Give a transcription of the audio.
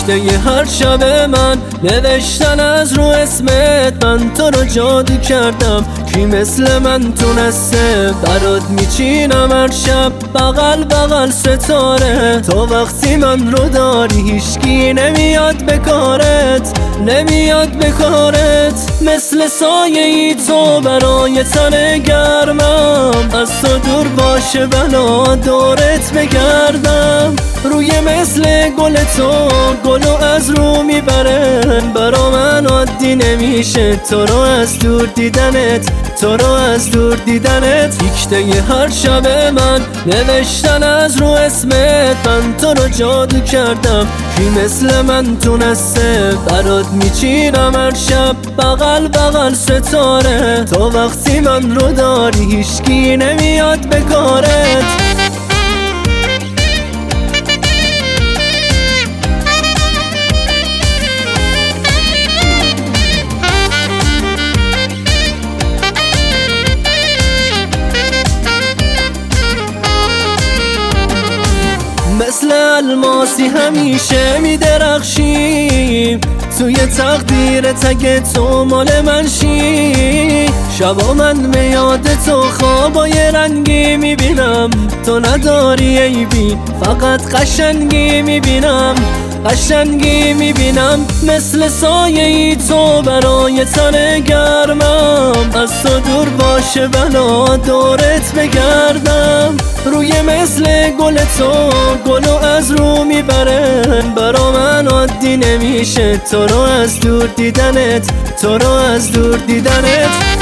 نکته هر شب من نوشتن از رو اسمت. من تو رو جادو کردم، کی مثل من تونسته؟ برات میچینم هر شب بغل بغل ستاره. تو وقتی من رو داری هیچکی نمیاد به کارت، نمیاد به کارت. مثل سایه ای تو برای تن گرمم، از تو دور باشه بلا دورت بگردم. روی مثل گل تو گلو از رو میبره، برا من عادی نمیشه تو رو از دور دیدنت، تو رو از دور دیدنت. نکته هر شب من نوشتن از رو اسمت. من تو رو جادو کردم، کی مثل من تونسته؟ برات میچینم هر شب بغل بغل ستاره. تو وقتی من رو داری هیچکی نمیاد به کارت. مثل الماسی همیشه میدرخشی، توی تقدیرت اگه تو مال من شی. شبا من به یاد تو خوابای رنگی میبینم، تو نداری عیبی فقط قشنگی میبینم، قشنگی میبینم. مثل سایه ای تو برای تن گرمم، از تو دور باشه بلا دورت بگردم. روی مثل گل تو گلو از رو میبره، برا من عادی نمیشه تو رو از دور دیدنت، تو رو از دور دیدنت.